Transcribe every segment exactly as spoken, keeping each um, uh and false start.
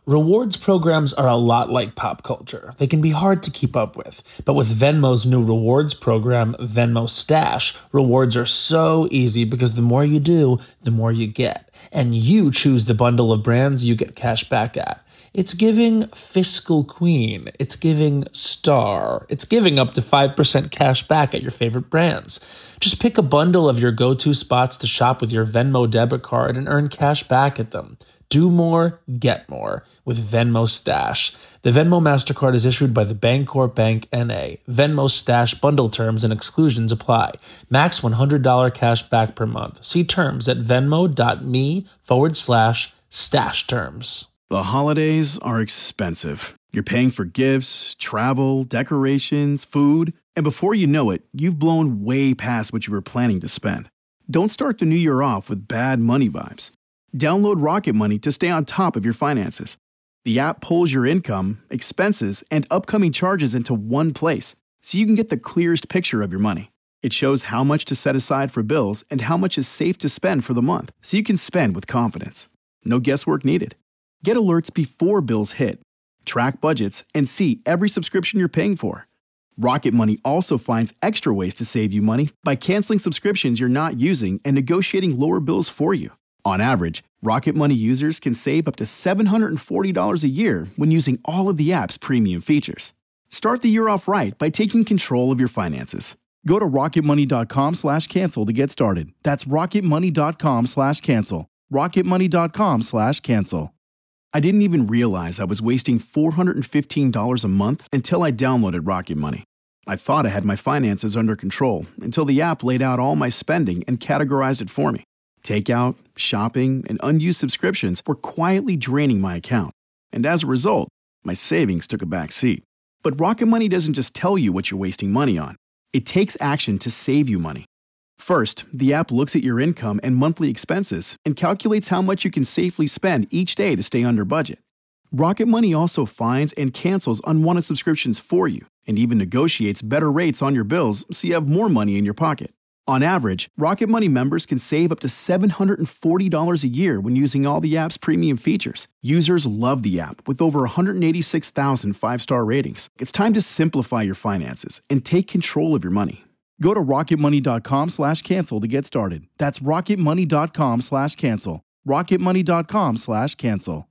Rewards programs are a lot like pop culture. They can be hard to keep up with. But with Venmo's new rewards program, Venmo Stash, rewards are so easy because the more you do, the more you get. And you choose the bundle of brands you get cash back at. It's giving fiscal queen. It's giving star. It's giving up to five percent cash back at your favorite brands. Just pick a bundle of your go-to spots to shop with your Venmo debit card and earn cash back at them. Do more, get more with Venmo Stash. The Venmo MasterCard is issued by the Bancorp Bank N A. Venmo Stash bundle terms and exclusions apply. Max one hundred dollars cash back per month. See terms at venmo.me forward slash stash terms. The holidays are expensive. You're paying for gifts, travel, decorations, food, and before you know it, you've blown way past what you were planning to spend. Don't start the new year off with bad money vibes. Download Rocket Money to stay on top of your finances. The app pulls your income, expenses, and upcoming charges into one place, so you can get the clearest picture of your money. It shows how much to set aside for bills and how much is safe to spend for the month, so you can spend with confidence. No guesswork needed. Get alerts before bills hit, track budgets, and see every subscription you're paying for. Rocket Money also finds extra ways to save you money by canceling subscriptions you're not using and negotiating lower bills for you. On average, Rocket Money users can save up to seven hundred forty dollars a year when using all of the app's premium features. Start the year off right by taking control of your finances. Go to rocketmoney.com slash cancel to get started. That's rocketmoney.com slash cancel. rocketmoney.com slash cancel. I didn't even realize I was wasting four hundred fifteen dollars a month until I downloaded Rocket Money. I thought I had my finances under control until the app laid out all my spending and categorized it for me. Takeout, shopping, and unused subscriptions were quietly draining my account. And as a result, my savings took a back seat. But Rocket Money doesn't just tell you what you're wasting money on. It takes action to save you money. First, the app looks at your income and monthly expenses and calculates how much you can safely spend each day to stay under budget. Rocket Money also finds and cancels unwanted subscriptions for you and even negotiates better rates on your bills so you have more money in your pocket. On average, Rocket Money members can save up to seven hundred forty dollars a year when using all the app's premium features. Users love the app with over one hundred eighty-six thousand five-star ratings. It's time to simplify your finances and take control of your money. Go to rocketmoney.com slash cancel to get started. That's rocketmoney.com slash cancel. rocketmoney.com slash cancel.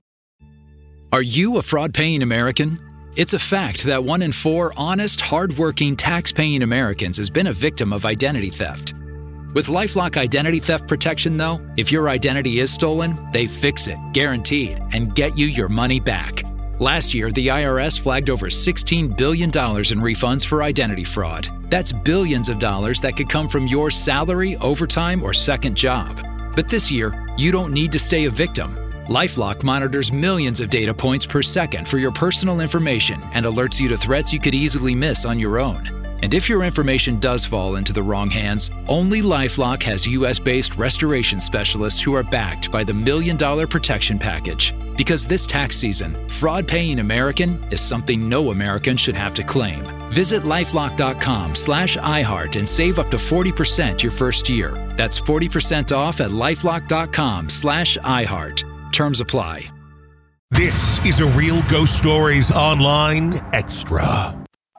Are you a fraud-paying American? It's a fact that one in four honest, hard-working, tax-paying Americans has been a victim of identity theft. With LifeLock Identity Theft Protection, though, if your identity is stolen, they fix it, guaranteed, and get you your money back. Last year, the I R S flagged over sixteen billion dollars in refunds for identity fraud. That's billions of dollars that could come from your salary, overtime, or second job. But this year, you don't need to stay a victim. LifeLock monitors millions of data points per second for your personal information and alerts you to threats you could easily miss on your own. And if your information does fall into the wrong hands, only LifeLock has U S-based restoration specialists who are backed by the Million Dollar Protection Package. Because this tax season, fraud-paying American is something no American should have to claim. Visit lifelock.com slash iHeart and save up to forty percent your first year. That's forty percent off at lifelock.com slash iHeart. Terms apply. This is a Real Ghost Stories Online Extra.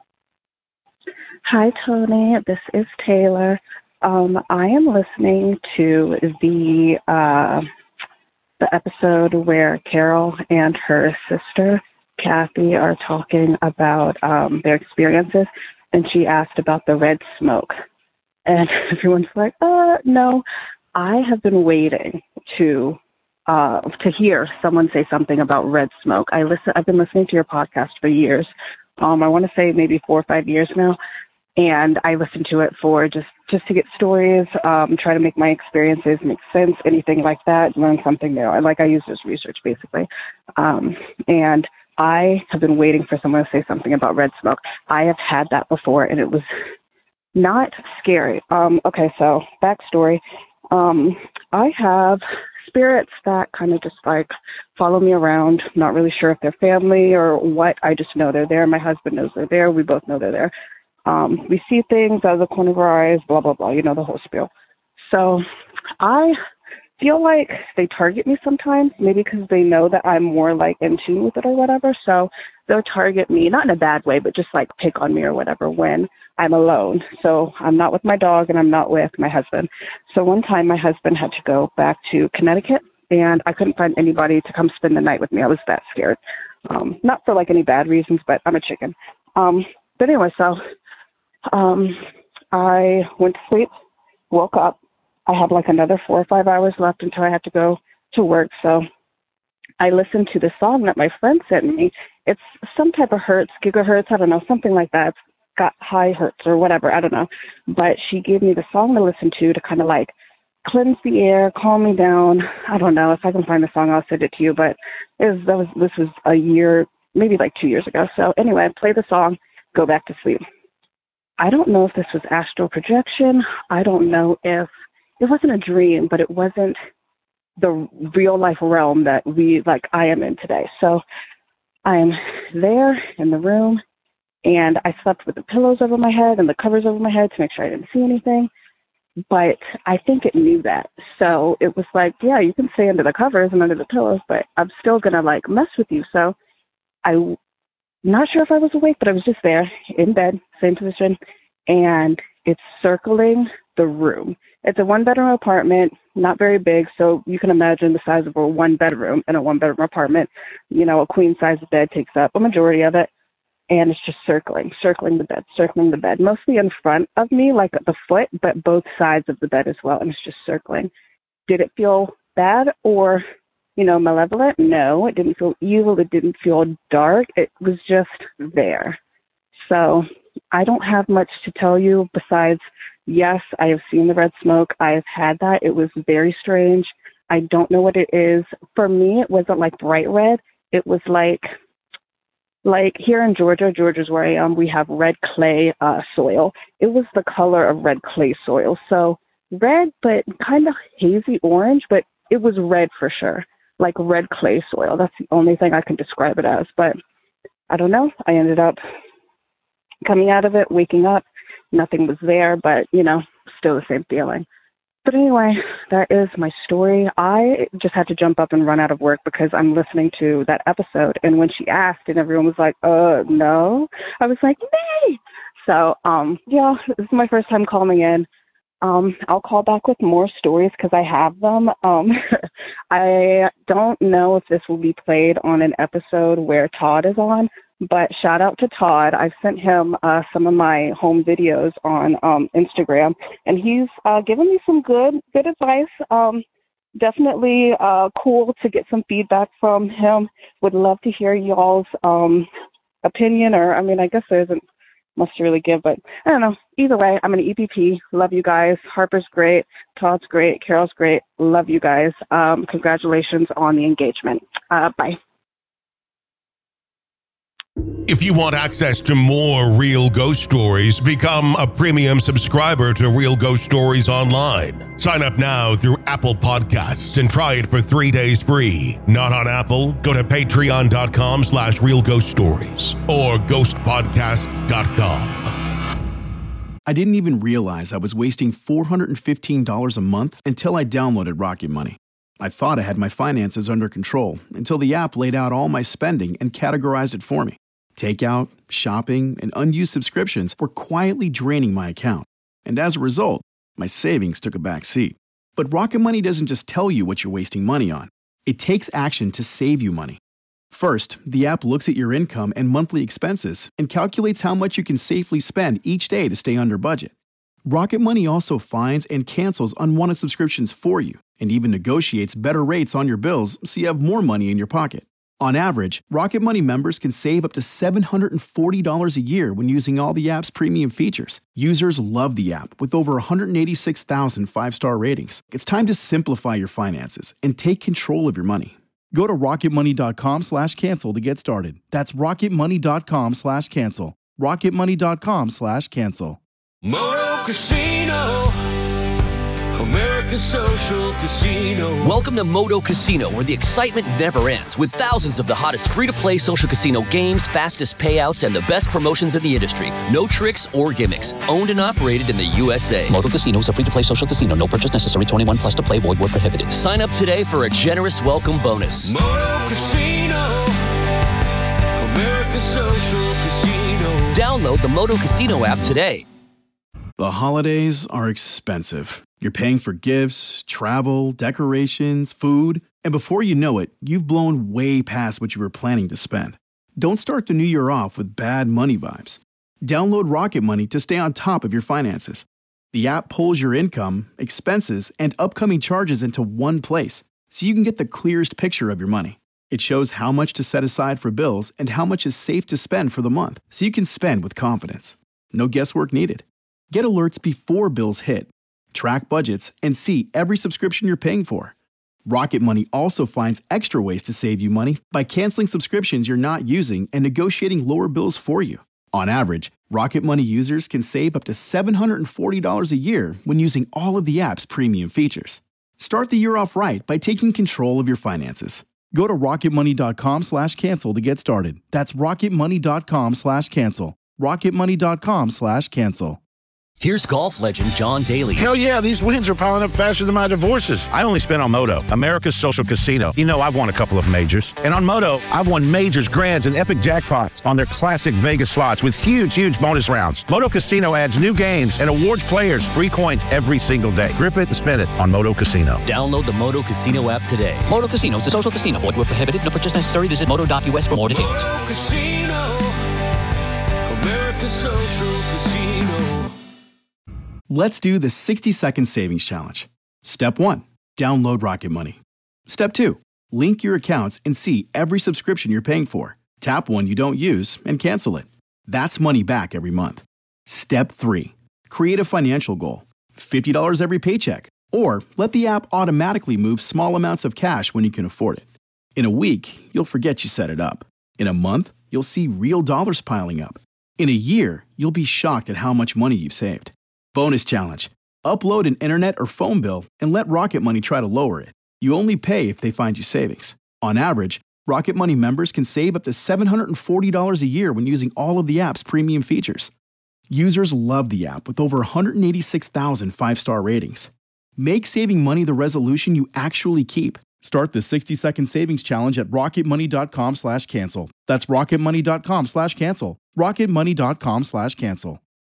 Hi, Tony. This is Taylor. Um, I am listening to the uh, the episode where Carol and her sister, Kathy, are talking about um, their experiences, and she asked about the red smoke. And everyone's like, uh, no. I have been waiting to uh, to hear someone say something about red smoke. I listen. I've been listening to your podcast for years. Um, I want to say maybe four or five years now. And I listen to it for just, just to get stories, um, try to make my experiences make sense, anything like that, learn something new. I like I use this research, basically. Um, and I have been waiting for someone to say something about red smoke. I have had that before, and it was not scary. Um, okay, so backstory. Um, I have spirits that kind of just like follow me around. Not really sure if they're family or what. I just know they're there. My husband knows they're there. We both know they're there. Um, we see things out of the corner of our eyes, blah, blah, blah, you know, the whole spiel. So I feel like they target me sometimes, maybe because they know that I'm more like in tune with it or whatever. So they'll target me, not in a bad way, but just like pick on me or whatever when I'm alone. So I'm not with my dog and I'm not with my husband. So one time my husband had to go back to Connecticut and I couldn't find anybody to come spend the night with me. I was that scared. Um, not for like any bad reasons, but I'm a chicken. Um, but anyway, so um, I went to sleep, woke up. I had like another four or five hours left until I had to go to work. So I listened to the song that my friend sent me. It's some type of hertz, gigahertz, I don't know, something like that. It's got high hertz or whatever, I don't know. But she gave me the song to listen to to kind of like cleanse the air, calm me down. I don't know. If I can find the song, I'll send it to you. But it was, that was this was a year, maybe like two years ago. So anyway, I play the song, go back to sleep. I don't know if this was astral projection. I don't know if it wasn't a dream, but it wasn't the real life realm that we, like I am in today. So I'm there in the room and I slept with the pillows over my head and the covers over my head to make sure I didn't see anything. But I think it knew that. So it was like, yeah, you can stay under the covers and under the pillows, but I'm still going to like mess with you. So I'm not sure if I was awake, but I was just there in bed, same position. And it's circling the room. It's a one-bedroom apartment, not very big, so you can imagine the size of a one-bedroom in a one-bedroom apartment. You know, a queen-size bed takes up a majority of it, and it's just circling, circling the bed, circling the bed, mostly in front of me, like at the foot, but both sides of the bed as well, and it's just circling. Did it feel bad or, you know, malevolent? No, it didn't feel evil. It didn't feel dark. It was just there. So I don't have much to tell you besides, yes, I have seen the red smoke. I have had that. It was very strange. I don't know what it is. For me, it wasn't like bright red. It was like, like here in Georgia, Georgia's where I am, we have red clay uh, soil. It was the color of red clay soil. So red, but kind of hazy orange, but it was red for sure, like red clay soil. That's the only thing I can describe it as. But I don't know. I ended up coming out of it, waking up, nothing was there, but, you know, still the same feeling. But anyway, that is my story. I just had to jump up and run out of work because I'm listening to that episode. And when she asked and everyone was like, uh, no, I was like, nay. So, um, yeah, this is my first time calling in. Um, I'll call back with more stories because I have them. Um, I don't know if this will be played on an episode where Todd is on, but shout out to Todd. I've sent him uh, some of my home videos on um, Instagram, and he's uh, given me some good good advice. Um, definitely uh, cool to get some feedback from him. Would love to hear y'all's um, opinion, or, I mean, I guess there isn't much to really give, but I don't know. Either way, I'm an E P P. Love you guys. Harper's great. Todd's great. Carol's great. Love you guys. Um, congratulations on the engagement. Uh, bye. If you want access to more Real Ghost Stories, become a premium subscriber to Real Ghost Stories Online. Sign up now through Apple Podcasts and try it for three days free. Not on Apple? Go to patreon.com slash Real Ghost Stories or ghost podcast dot com. I didn't even realize I was wasting four hundred fifteen dollars a month until I downloaded Rocket Money. I thought I had my finances under control until the app laid out all my spending and categorized it for me. Takeout, shopping, and unused subscriptions were quietly draining my account. And as a result, my savings took a back seat. But Rocket Money doesn't just tell you what you're wasting money on. It takes action to save you money. First, the app looks at your income and monthly expenses and calculates how much you can safely spend each day to stay under budget. Rocket Money also finds and cancels unwanted subscriptions for you and even negotiates better rates on your bills so you have more money in your pocket. On average, Rocket Money members can save up to seven hundred forty dollars a year when using all the app's premium features. Users love the app with over one hundred eighty-six thousand five-star ratings. It's time to simplify your finances and take control of your money. Go to rocketmoney.com slash cancel to get started. That's rocketmoney.com slash cancel. rocketmoney.com slash cancel. Moto Casino. America's Social Casino. Welcome to Moto Casino, where the excitement never ends, with thousands of the hottest free-to-play social casino games, fastest payouts, and the best promotions in the industry. No tricks or gimmicks. Owned and operated in the U S A. Moto Casino is a free-to-play social casino. No purchase necessary. twenty-one plus to play. Void where prohibited. Sign up today for a generous welcome bonus. Moto Casino. America's Social Casino. Download the Moto Casino app today. The holidays are expensive. You're paying for gifts, travel, decorations, food, and before you know it, you've blown way past what you were planning to spend. Don't start the new year off with bad money vibes. Download Rocket Money to stay on top of your finances. The app pulls your income, expenses, and upcoming charges into one place, so you can get the clearest picture of your money. It shows how much to set aside for bills and how much is safe to spend for the month, so you can spend with confidence. No guesswork needed. Get alerts before bills hit, track budgets, and see every subscription you're paying for. Rocket Money also finds extra ways to save you money by canceling subscriptions you're not using and negotiating lower bills for you. On average, Rocket Money users can save up to seven hundred forty dollars a year when using all of the app's premium features. Start the year off right by taking control of your finances. Go to rocketmoney.com slash cancel to get started. That's rocketmoney.com slash cancel. rocketmoney.com slash cancel. Here's golf legend John Daly. Hell yeah, these wins are piling up faster than my divorces. I only spent on Moto, America's Social Casino. You know, I've won a couple of majors. And on Moto, I've won majors, grands, and epic jackpots on their classic Vegas slots with huge, huge bonus rounds. Moto Casino adds new games and awards players free coins every single day. Grip it and spend it on Moto Casino. Download the Moto Casino app today. Moto Casino is a social casino. Void where prohibited. No purchase necessary. Visit moto dot U S for more details. Moto Casino. America's Social Casino. Let's do the sixty second savings challenge. Step one, download Rocket Money. Step two, link your accounts and see every subscription you're paying for. Tap one you don't use and cancel it. That's money back every month. Step three, create a financial goal, fifty dollars every paycheck, or let the app automatically move small amounts of cash when you can afford it. In a week, you'll forget you set it up. In a month, you'll see real dollars piling up. In a year, you'll be shocked at how much money you've saved. Bonus challenge. Upload an internet or phone bill and let Rocket Money try to lower it. You only pay if they find you savings. On average, Rocket Money members can save up to seven hundred forty dollars a year when using all of the app's premium features. Users love the app with over one hundred eighty-six thousand five-star ratings. Make saving money the resolution you actually keep. Start the sixty second savings challenge at rocketmoney.com slash cancel. That's rocketmoney.com slash cancel. rocketmoney.com slash cancel.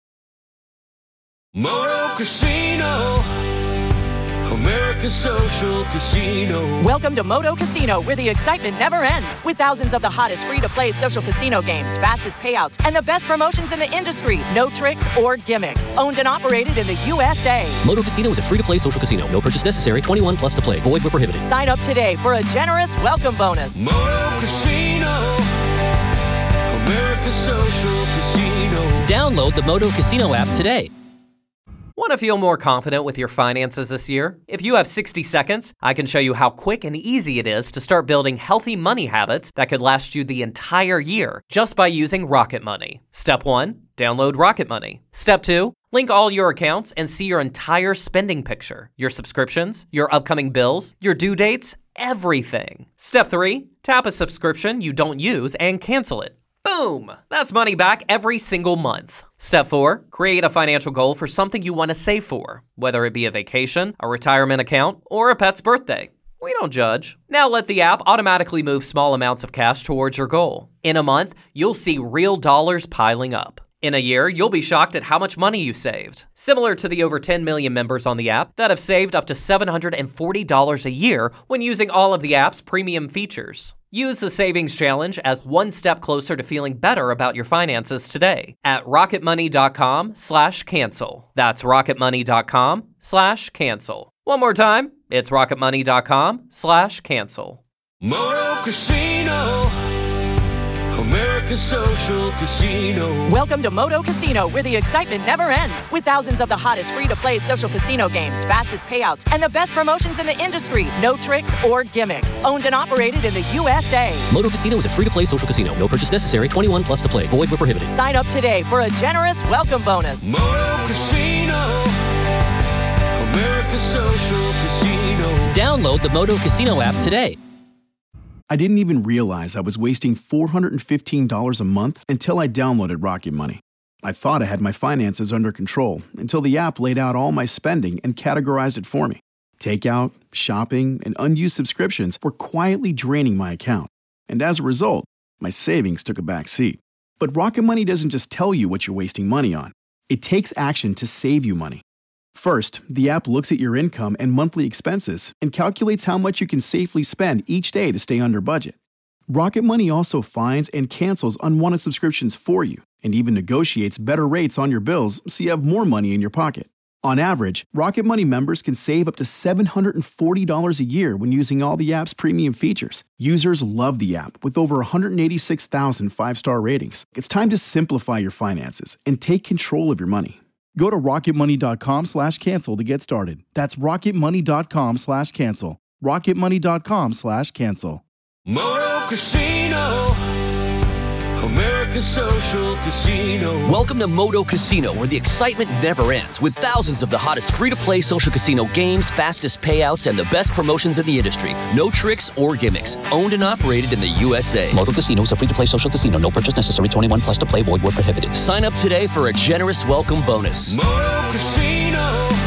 Moto Casino. America's Social Casino. Welcome to Moto Casino, where the excitement never ends. With thousands of the hottest free-to-play social casino games, fastest payouts, and the best promotions in the industry. No tricks or gimmicks. Owned and operated in the U S A. Moto Casino is a free-to-play social casino. No purchase necessary. twenty-one plus to play. Void where prohibited. Sign up today for a generous welcome bonus. Moto Casino. America's Social Casino. Download the Moto Casino app today. Want to feel more confident with your finances this year? If you have sixty seconds, I can show you how quick and easy it is to start building healthy money habits that could last you the entire year just by using Rocket Money. Step one, download Rocket Money. Step two, link all your accounts and see your entire spending picture, your subscriptions, your upcoming bills, your due dates, everything. Step three, tap a subscription you don't use and cancel it. Boom! That's money back every single month. Step four, create a financial goal for something you want to save for, whether it be a vacation, a retirement account, or a pet's birthday. We don't judge. Now let the app automatically move small amounts of cash towards your goal. In a month, you'll see real dollars piling up. In a year, you'll be shocked at how much money you saved. Similar to the over ten million members on the app that have saved up to seven hundred forty dollars a year when using all of the app's premium features. Use the Savings Challenge as one step closer to feeling better about your finances today at rocketmoney.com slash cancel. That's rocketmoney.com slash cancel. One more time, it's rocketmoney.com slash cancel. Moto Casino. America's Social Casino. Welcome to Moto Casino, where the excitement never ends. With thousands of the hottest free-to-play social casino games, fastest payouts, and the best promotions in the industry. No tricks or gimmicks. Owned and operated in the U S A. Moto Casino is a free-to-play social casino. No purchase necessary. twenty-one plus to play. Void where prohibited. Sign up today for a generous welcome bonus. Moto Casino. America's Social Casino. Download the Moto Casino app today. I didn't even realize I was wasting four hundred fifteen dollars a month until I downloaded Rocket Money. I thought I had my finances under control until the app laid out all my spending and categorized it for me. Takeout, shopping, and unused subscriptions were quietly draining my account. And as a result, my savings took a back seat. But Rocket Money doesn't just tell you what you're wasting money on. It takes action to save you money. First, the app looks at your income and monthly expenses and calculates how much you can safely spend each day to stay under budget. Rocket Money also finds and cancels unwanted subscriptions for you and even negotiates better rates on your bills so you have more money in your pocket. On average, Rocket Money members can save up to seven hundred forty dollars a year when using all the app's premium features. Users love the app with over one hundred eighty-six thousand five-star ratings. It's time to simplify your finances and take control of your money. Go to rocketmoney.com slash cancel to get started. That's rocketmoney.com slash cancel. rocketmoney.com slash cancel. Moto Casino. America's Social Casino. Welcome to Moto Casino, where the excitement never ends, with thousands of the hottest free-to-play social casino games, fastest payouts, and the best promotions in the industry. No tricks or gimmicks. Owned and operated in the U S A. Moto Casino is a free-to-play social casino. No purchase necessary. twenty-one plus to play. Void where prohibited. Sign up today for a generous welcome bonus. Moto Casino.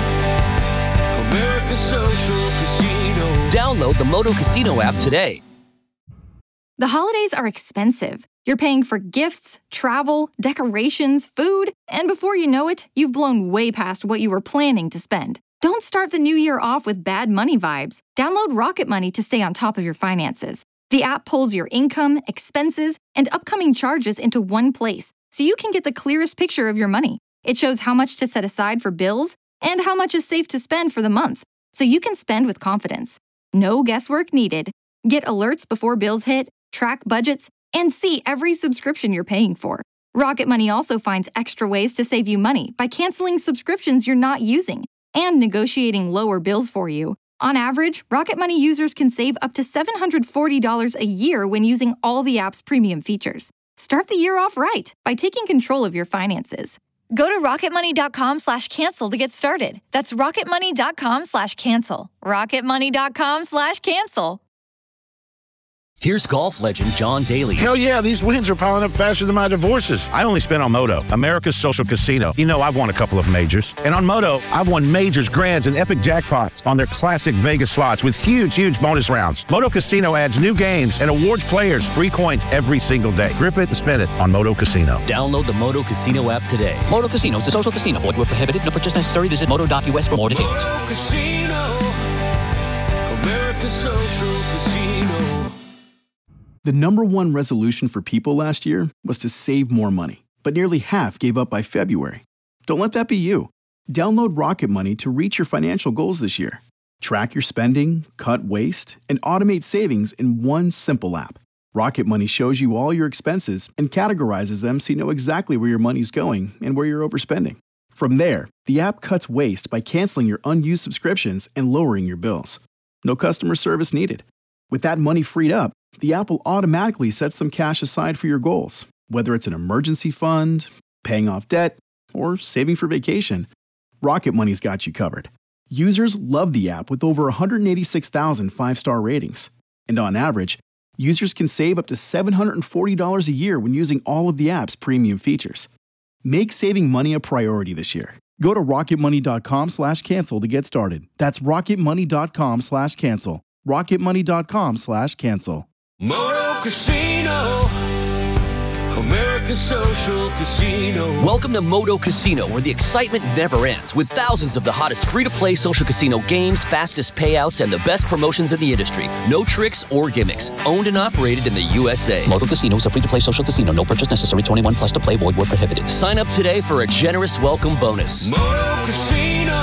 America's Social Casino. Download the Moto Casino app today. The holidays are expensive. You're paying for gifts, travel, decorations, food, and before you know it, you've blown way past what you were planning to spend. Don't start the new year off with bad money vibes. Download Rocket Money to stay on top of your finances. The app pulls your income, expenses, and upcoming charges into one place, so you can get the clearest picture of your money. It shows how much to set aside for bills and how much is safe to spend for the month, so you can spend with confidence. No guesswork needed. Get alerts before bills hit, track budgets, and see every subscription you're paying for. Rocket Money also finds extra ways to save you money by canceling subscriptions you're not using and negotiating lower bills for you. On average, Rocket Money users can save up to seven hundred forty dollars a year when using all the app's premium features. Start the year off right by taking control of your finances. Go to rocketmoney.com slash cancel to get started. That's rocketmoney.com slash cancel. rocketmoney.com slash cancel. Here's golf legend John Daly. Hell yeah, these wins are piling up faster than my divorces. I only spent on Moto, America's Social Casino. You know I've won a couple of majors. And on Moto, I've won majors, grands, and epic jackpots on their classic Vegas slots with huge, huge bonus rounds. Moto Casino adds new games and awards players free coins every single day. Grip it and spin it on Moto Casino. Download the Moto Casino app today. Moto Casino is a social casino. Void where prohibited. No purchase necessary. Visit moto dot U S for more details. Moto Casino. America's Social Casino. The number one resolution for people last year was to save more money, but nearly half gave up by February. Don't let that be you. Download Rocket Money to reach your financial goals this year. Track your spending, cut waste, and automate savings in one simple app. Rocket Money shows you all your expenses and categorizes them so you know exactly where your money's going and where you're overspending. From there, the app cuts waste by canceling your unused subscriptions and lowering your bills. No customer service needed. With that money freed up, the app will automatically set some cash aside for your goals, whether it's an emergency fund, paying off debt, or saving for vacation. Rocket Money's got you covered. Users love the app with over one hundred eighty-six thousand five-star ratings. And on average, users can save up to seven hundred forty dollars a year when using all of the app's premium features. Make saving money a priority this year. Go to rocketmoney.com slash cancel to get started. That's rocketmoney.com slash cancel. rocketmoney.com slash cancel. Moto Casino. America's Social Casino. Welcome to Moto Casino, where the excitement never ends, with thousands of the hottest free-to-play social casino games, fastest payouts, and the best promotions in the industry. No tricks or gimmicks. Owned and operated in the U S A. Moto Casino is a free-to-play social casino. No purchase necessary. twenty-one plus to play. Void where prohibited. Sign up today for a generous welcome bonus. Moto Casino.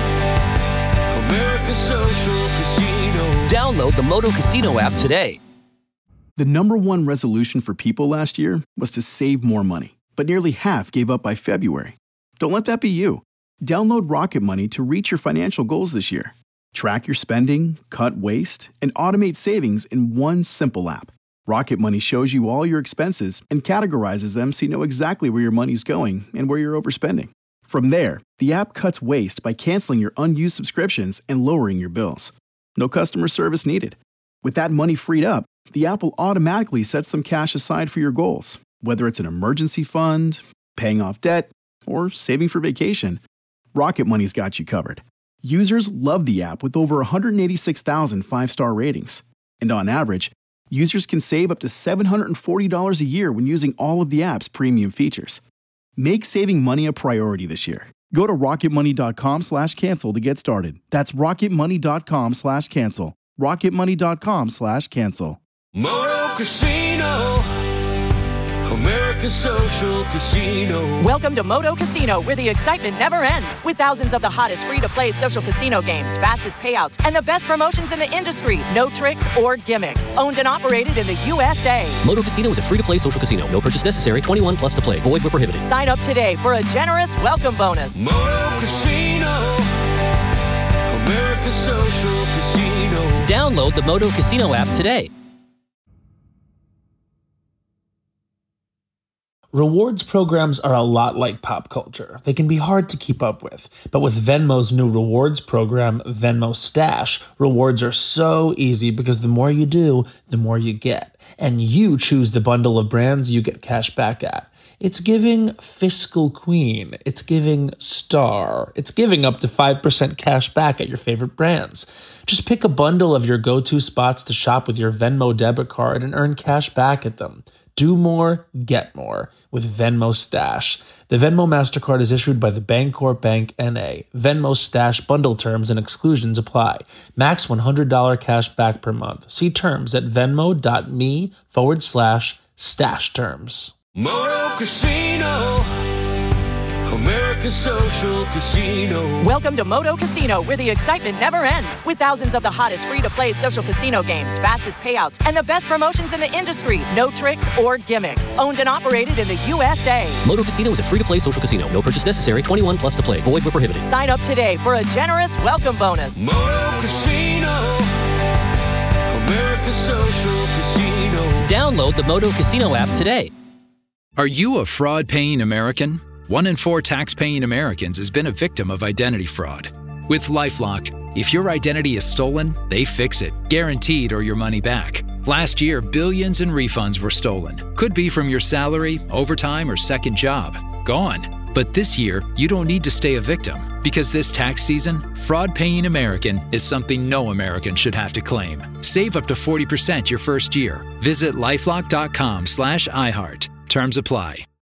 America's Social Casino. Download the Moto Casino app today. The number one resolution for people last year was to save more money, but nearly half gave up by February. Don't let that be you. Download Rocket Money to reach your financial goals this year. Track your spending, cut waste, and automate savings in one simple app. Rocket Money shows you all your expenses and categorizes them so you know exactly where your money's going and where you're overspending. From there, the app cuts waste by canceling your unused subscriptions and lowering your bills. No customer service needed. With that money freed up, the app will automatically set some cash aside for your goals, whether it's an emergency fund, paying off debt, or saving for vacation. Rocket Money's got you covered. Users love the app with over one hundred eighty-six thousand five-star ratings. And on average, users can save up to seven hundred forty dollars a year when using all of the app's premium features. Make saving money a priority this year. Go to rocketmoney.com slash cancel to get started. That's rocketmoney.com slash cancel. rocketmoney.com slash cancel. Moto Casino, America's social casino. Welcome to Moto Casino, where the excitement never ends. With thousands of the hottest free-to-play social casino games, fastest payouts, and the best promotions in the industry. No tricks or gimmicks. Owned and operated in the U S A. Moto Casino is a free-to-play social casino. No purchase necessary. twenty-one plus to play. Void where prohibited. Sign up today for a generous welcome bonus. Moto Casino, America's social casino. Download the Moto Casino app today. Rewards programs are a lot like pop culture. They can be hard to keep up with. But with Venmo's new rewards program, Venmo Stash, rewards are so easy because the more you do, the more you get. And you choose the bundle of brands you get cash back at. It's giving fiscal queen. It's giving star. It's giving up to five percent cash back at your favorite brands. Just pick a bundle of your go-to spots to shop with your Venmo debit card and earn cash back at them. Do more, get more with Venmo Stash. The Venmo MasterCard is issued by the Bancorp Bank N A. Venmo Stash bundle terms and exclusions apply. Max one hundred dollars cash back per month. See terms at venmo.me forward slash stash terms. Moto Casino, America's social casino. Welcome to Moto Casino, where the excitement never ends. With thousands of the hottest free-to-play social casino games, fastest payouts, and the best promotions in the industry. No tricks or gimmicks. Owned and operated in the U S A. Moto Casino is a free-to-play social casino. No purchase necessary. twenty-one plus to play. Void where prohibited. Sign up today for a generous welcome bonus. Moto Casino, America's social casino. Download the Moto Casino app today. Are you a fraud-paying American? One in four tax-paying Americans has been a victim of identity fraud. With LifeLock, if your identity is stolen, they fix it, guaranteed or your money back. Last year, billions in refunds were stolen. Could be from your salary, overtime, or second job. Gone. But this year, you don't need to stay a victim, because this tax season, fraud-paying American is something no American should have to claim. Save up to forty percent your first year. Visit lifelock.com slash iHeart. Terms apply.